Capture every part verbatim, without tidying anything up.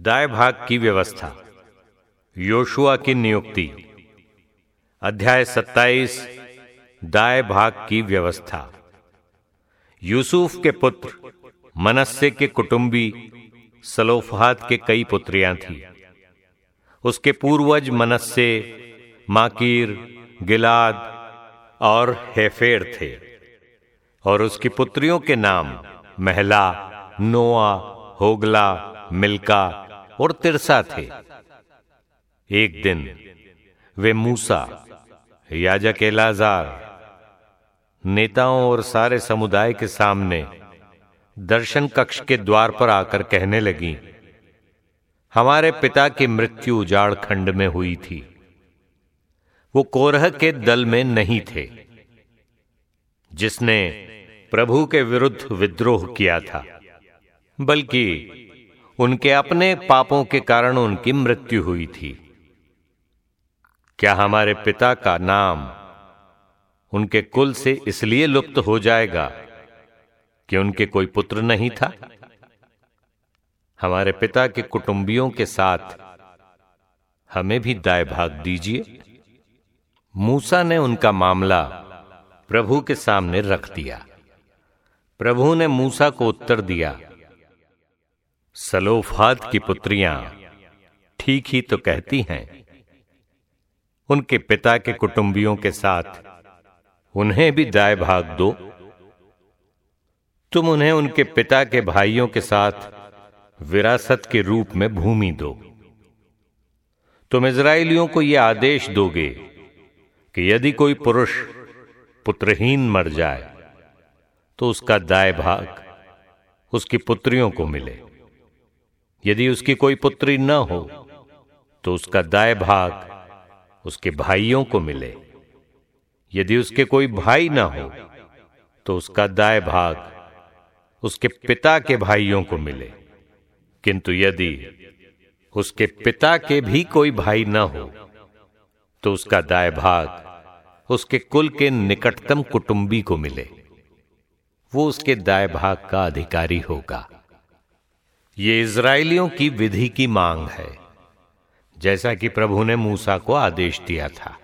दाय भाग की व्यवस्था। योशुआ की नियुक्ति। अध्याय सत्ताईस। दाय भाग की व्यवस्था। यूसुफ के पुत्र मनश्शे के कुटुंबी सलोफहाद के कई पुत्रियां थीं। उसके पूर्वज मनश्शे, माकीर, गिलाद और हेफेर थे, और उसकी पुत्रियों के नाम महला, नोआ, होगला, मिल्का और तिरसा थे। एक दिन वे मूसा, याजक एलाजार, नेताओं और सारे समुदाय के सामने दर्शन कक्ष के द्वार पर आकर कहने लगी, हमारे पिता की मृत्यु उजाड़ खंड में हुई थी। वो कोरह के दल में नहीं थे, जिसने प्रभु के विरुद्ध विद्रोह किया था, बल्कि उनके अपने पापों के कारण उनकी मृत्यु हुई थी। क्या हमारे पिता का नाम उनके कुल से इसलिए लुप्त हो जाएगा कि उनके कोई पुत्र नहीं था? हमारे पिता के कुटुंबियों के साथ हमें भी दाय भाग दीजिए। मूसा ने उनका मामला प्रभु के सामने रख दिया। प्रभु ने मूसा को उत्तर दिया, सलोफहाद की पुत्रियां ठीक ही तो कहती हैं। उनके पिता के कुटुंबियों के साथ उन्हें भी दाय भाग दो। तुम उन्हें उनके पिता के भाइयों के साथ विरासत के रूप में भूमि दो। तुम इस्राएलियों को यह आदेश दोगे कि यदि कोई पुरुष पुत्रहीन मर जाए तो उसका दाय भाग उसकी पुत्रियों को मिले। यदि उसकी कोई पुत्री न हो तो उसका दाय भाग उसके भाइयों को मिले। यदि उसके कोई भाई न हो तो उसका दाय भाग उसके पिता के भाइयों को मिले। किंतु यदि उसके पिता के भी कोई भाई न हो तो उसका दाय भाग उसके कुल के निकटतम कुटुंबी को मिले। वो उसके दाय भाग का अधिकारी होगा। ये इस्राएलियों की विधि की मांग है, जैसा कि प्रभु ने मूसा को आदेश दिया था।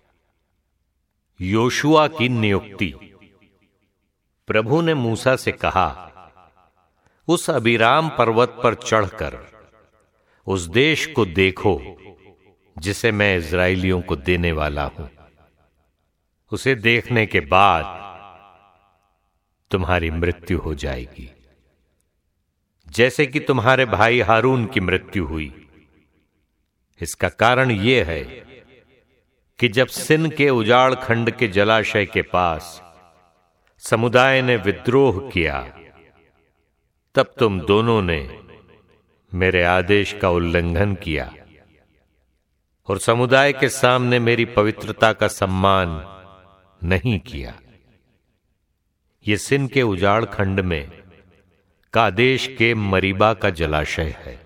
योशुआ की नियुक्ति। प्रभु ने मूसा से कहा, उस अबीराम पर्वत पर चढ़कर उस देश को देखो जिसे मैं इस्राएलियों को देने वाला हूं। उसे देखने के बाद तुम्हारी मृत्यु हो जाएगी, जैसे कि तुम्हारे भाई हारून की मृत्यु हुई। इसका कारण यह है कि जब सिन के उजाड़ खंड के जलाशय के पास समुदाय ने विद्रोह किया, तब तुम दोनों ने मेरे आदेश का उल्लंघन किया और समुदाय के सामने मेरी पवित्रता का सम्मान नहीं किया। यह सिन के उजाड़ खंड में कादेश के मरीबा का जलाशय है।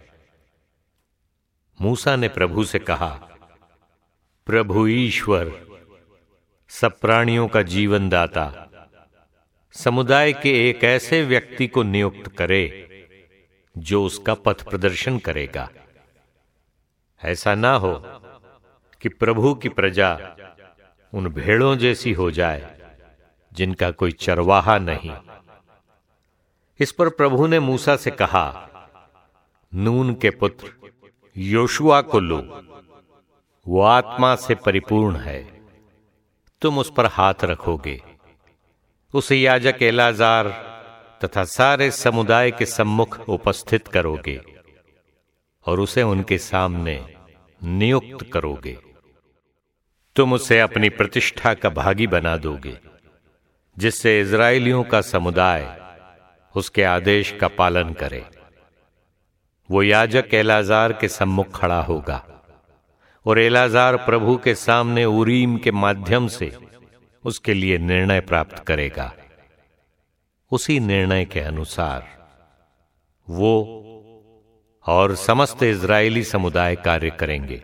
मूसा ने प्रभु से कहा, प्रभु ईश्वर, सब प्राणियों का जीवन दाता, समुदाय के एक ऐसे व्यक्ति को नियुक्त करे जो उसका पथ प्रदर्शन करेगा। ऐसा ना हो कि प्रभु की प्रजा उन भेड़ों जैसी हो जाए जिनका कोई चरवाहा नहीं। इस पर प्रभु ने मूसा से कहा, नून के पुत्र योशुआ को लो, वो आत्मा से परिपूर्ण है। तुम उस पर हाथ रखोगे, उसे याजक एलाजार तथा सारे समुदाय के सम्मुख उपस्थित करोगे और उसे उनके सामने नियुक्त करोगे। तुम उसे अपनी प्रतिष्ठा का भागी बना दोगे, जिससे इस्राएलियों का समुदाय उसके आदेश का पालन करे। वो याजक एलाजार के सम्मुख खड़ा होगा और एलाजार प्रभु के सामने उरीम के माध्यम से उसके लिए निर्णय प्राप्त करेगा। उसी निर्णय के अनुसार वो और समस्त इस्राएली समुदाय कार्य करेंगे।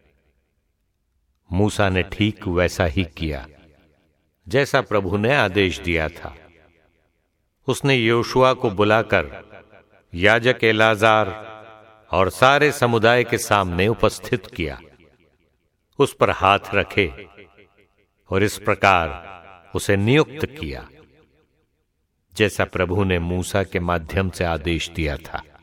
मूसा ने ठीक वैसा ही किया जैसा प्रभु ने आदेश दिया था। उसने योशुआ को बुलाकर याजक एलाजार और सारे समुदाय के सामने उपस्थित किया, उस पर हाथ रखे और इस प्रकार उसे नियुक्त किया जैसा प्रभु ने मूसा के माध्यम से आदेश दिया था।